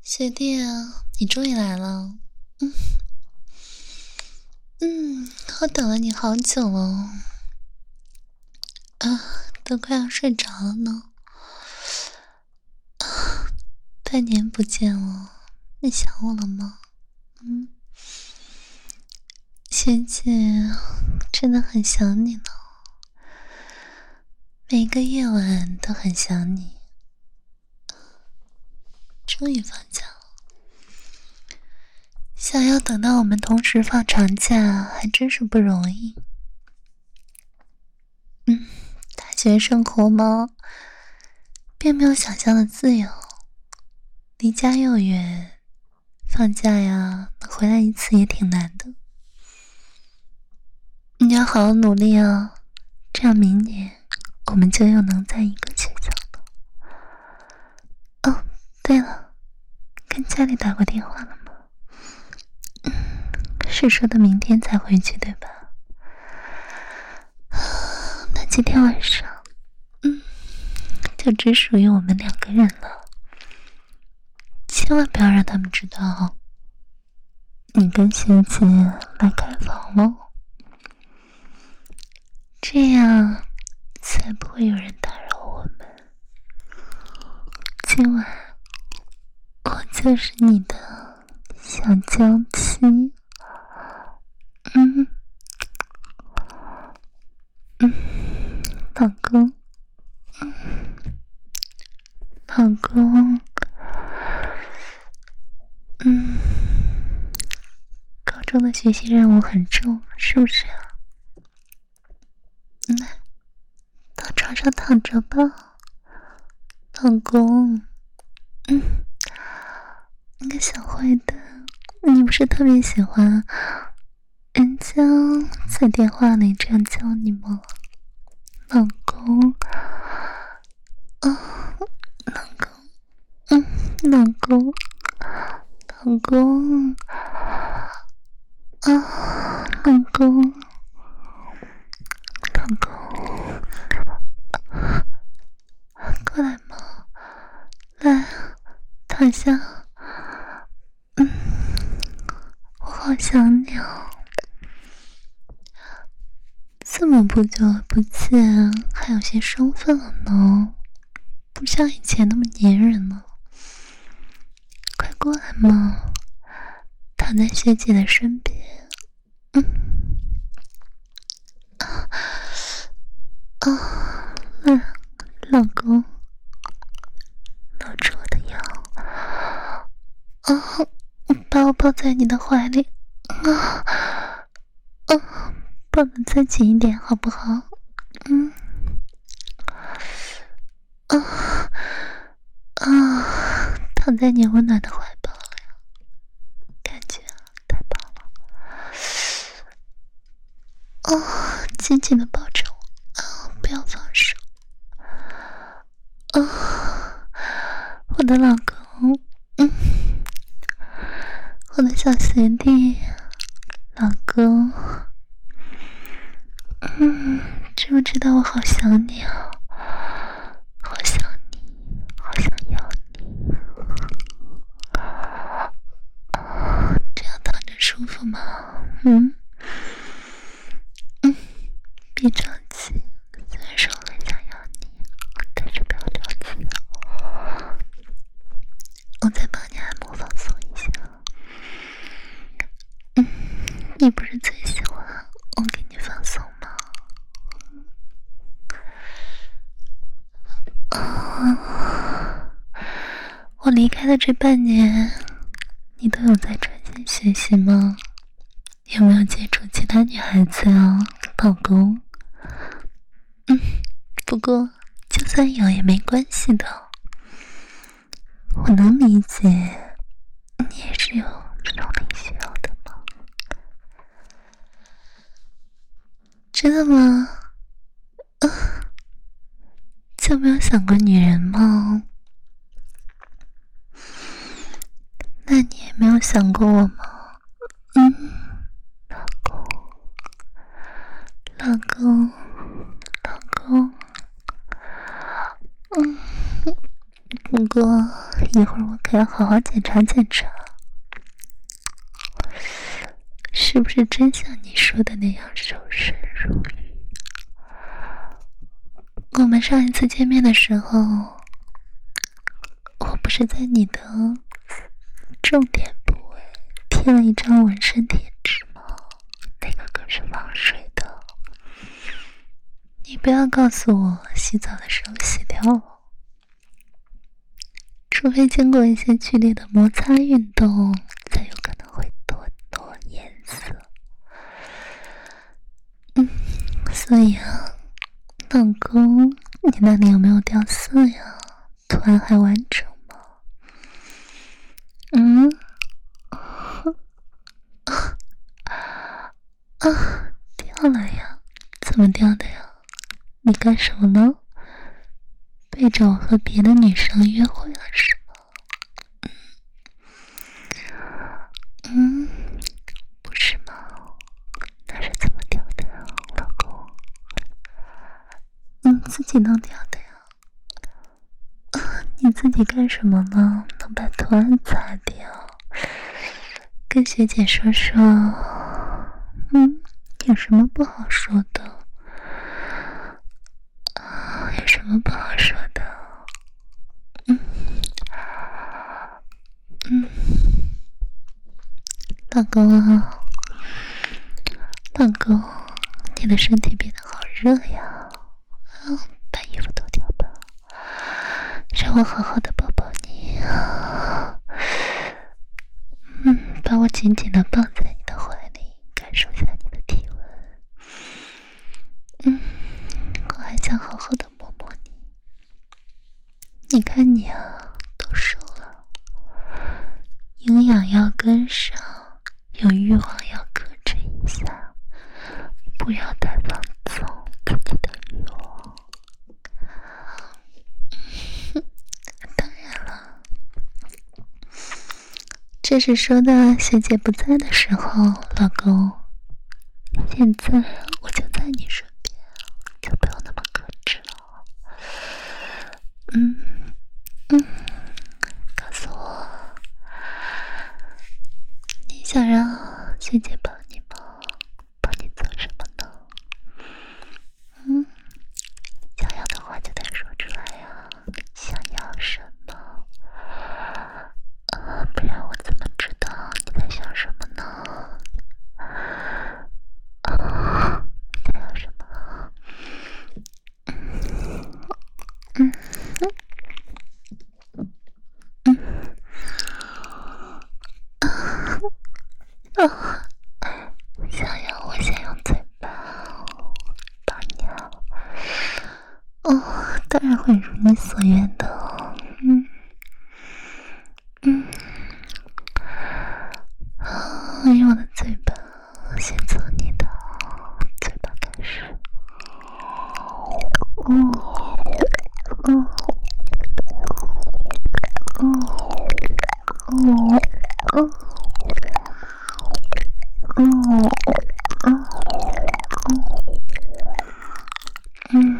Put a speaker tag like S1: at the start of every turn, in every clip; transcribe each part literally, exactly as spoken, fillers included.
S1: 学弟啊，你终于来了。嗯嗯，我等了你好久了，啊，都快要睡着了呢。啊，半年不见了，你想我了吗？嗯，学姐真的很想你呢，每个夜晚都很想你。终于放假了。想要等到我们同时放长假，还真是不容易。嗯，大学生活嘛，并没有想象的自由。离家又远，放假呀，能回来一次也挺难的。你要好好努力啊，这样明年我们就又能在一个学校了。哦，对了，跟家里打过电话了吗？嗯，是说的明天才回去对吧？那今天晚上，嗯，就只属于我们两个人了。千万不要让他们知道你跟学姐来开房了，这样才不会有人打扰我们。今晚我就是你的小娇妻。嗯嗯，老公，嗯，老公，嗯，高中的学习任务很重，是不是啊？来，到床上躺着吧，老公。嗯，那个小坏蛋，你不是特别喜欢人家在电话里这样叫你吗？老公，啊，老公，嗯，老公，老公，啊，老公，老公，过来嘛，来，躺下。嗯，我好想你哦。这么不久不见，还有些生分了呢，不像以前那么粘人了。快过来嘛，躺在学姐的身边。嗯，啊啊，嗯，老公，搂住我的腰，啊，把我抱在你的怀里，啊啊，抱得再紧一点好不好？嗯，啊啊，躺在你温暖的怀抱里，感觉太棒了。哦，紧紧的抱着我，啊，不要放手。啊，我的老公，嗯，我的小学弟，老公，嗯，知不知道我好想你啊？好想你，好想要你。啊，这样躺着舒服吗？嗯嗯，别着急，虽然说我很想要你，但是不要着急，我再帮你按摩放松一下。嗯，你不是最喜欢我给你放松吗？啊，我离开的这半年，你都有在专心学习吗？有没有接触其他女孩子啊，老公？嗯，不过就算有也没关系的，我能理解，你也是有这种灵需要的吗？真的吗？啊，就没有想过女人吗？那你也没有想过我吗？嗯，老公，老公，老公，嗯，不过一会儿我可要好好检查检查，是不是真像你说的那样守身如玉。我们上一次见面的时候，我不是在你的重点部位贴了一张纹身贴纸吗？那个可是防水的，你不要告诉我洗澡的时候洗掉了，除非经过一些剧烈的摩擦运动，才有可能会脱落颜色。嗯，所以啊，老公，你那里有没有掉色呀？图案还完整吗？嗯？啊，掉了呀？怎么掉的呀？你干什么了？背着我和别的女生约会了是吗？嗯，不是吗？那是怎么掉的呀，老公？你自己弄掉的呀？你自己干什么了？能把图案擦掉？跟学姐说说。嗯，有什么不好说的？啊，有什么不好说的？嗯嗯，老公啊，老公，你的身体变得好热呀！啊，把衣服脱掉吧，让我好好的抱抱你啊！嗯，把我紧紧的抱在你的怀里，感受下你的体温。嗯，我还想好好的摸摸你。你看你啊，都瘦了，营养要跟上，有欲望要克制一下，不要太放纵自己的欲望。当然了，这是说的学姐不在的时候，老公。现在我就在你身边，就不要那么克制了。嗯嗯，告诉我，你想让学姐帮你吗？帮你做什么呢？嗯，想要的话就得说出来呀。想要什么？啊，不然我怎么知道你在想什么呢？啊，你想要什么？嗯嗯嗯啊，想要我先用嘴巴帮你啊。哦，当然会如你所愿的。嗯嗯，啊，用我的嘴巴先做你的，嘴巴开始。哦哦哦哦哦哦嗯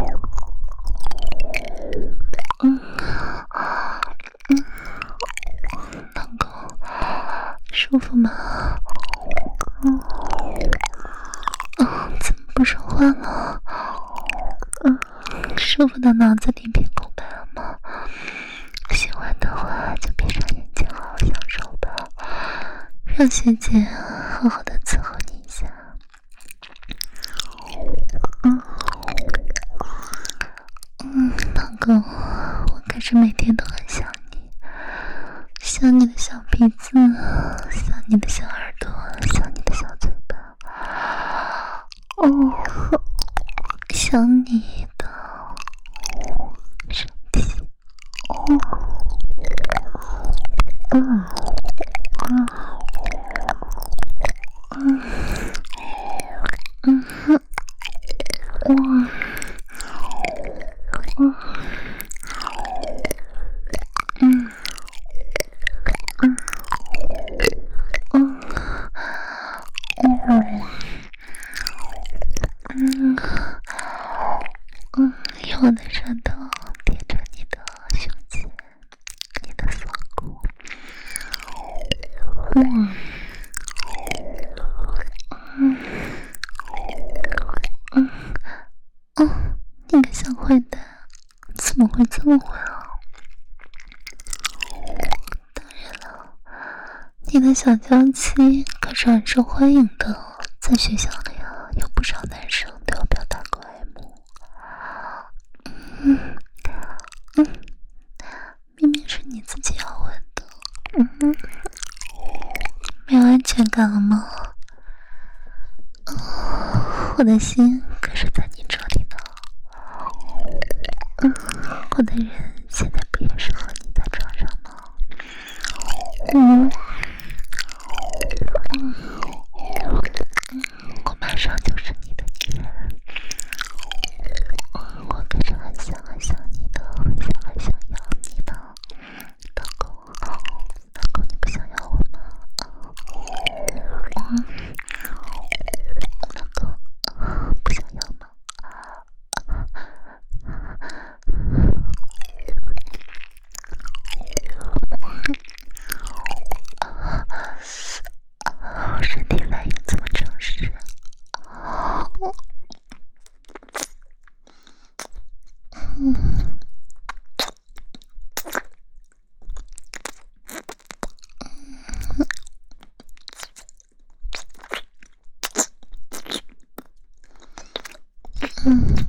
S1: 嗯嗯，老公，舒服吗？嗯嗯，怎么不说话了？嗯，舒服的脑子里变空白了吗？喜欢的话就闭上眼睛，好好享受吧，让学姐好好的伺候你一下。嗯嗯，老公，我可是每天都很想你，想你的小鼻子，想你的小耳朵，想你的小嘴巴。哦，想你的身体。哦，嗯嗯嗯嗯哼，哇，嗯嗯嗯嗯嗯嗯嗯嗯，你个小坏蛋，怎么会这么坏啊？当然了，你的小娇妻可是很受欢迎的，在学校里啊，有不少男生都要表达过爱慕。嗯嗯，明明是你自己要问的，嗯，没有安全感了吗？哦，我的心可是在你这里呢。嗯，我的人现在不也是和你在床上吗？嗯嗯，我马上就是你的女人。我可是很想很想你的，很想很想要你的，老公，老公，你不想要我吗？嗯，老公，不想要吗？身体反应这么诚实。嗯嗯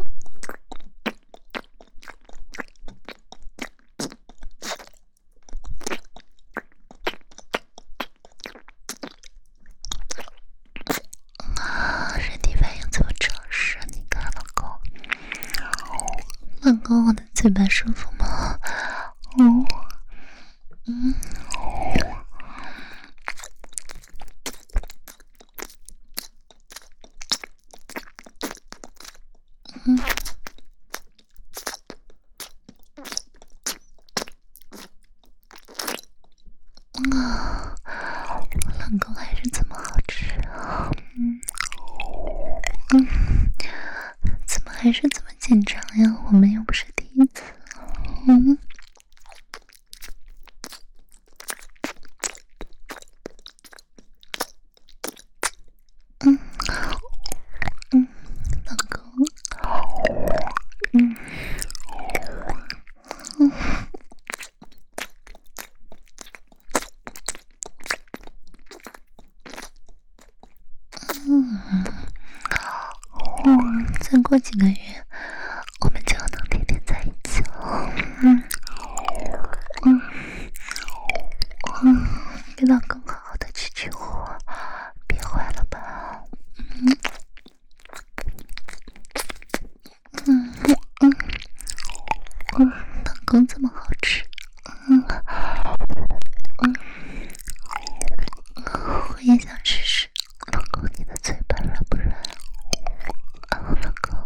S1: 啊，身体反应这么诚实，你看老公，老公，我的嘴巴舒服吗？哦，嗯。嗯啊，老公还是这么好吃啊！嗯嗯，怎么还是这么紧张呀？我们又不是第一次。嗯嗯嗯，老公，嗯嗯。嗯，嗯，再过几个月，我们就能天天在一起了。嗯嗯嗯，给老公好好的去去火，别坏了吧。嗯嗯嗯嗯，老公这么好吃。嗯嗯，我也想试试，老公你的嘴巴软不软？啊，老公。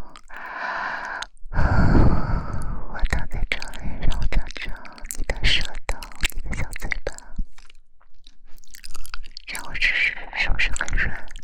S1: 我躺在这里，让我尝尝你的舌头，你的小嘴巴，让我试试是不是很软。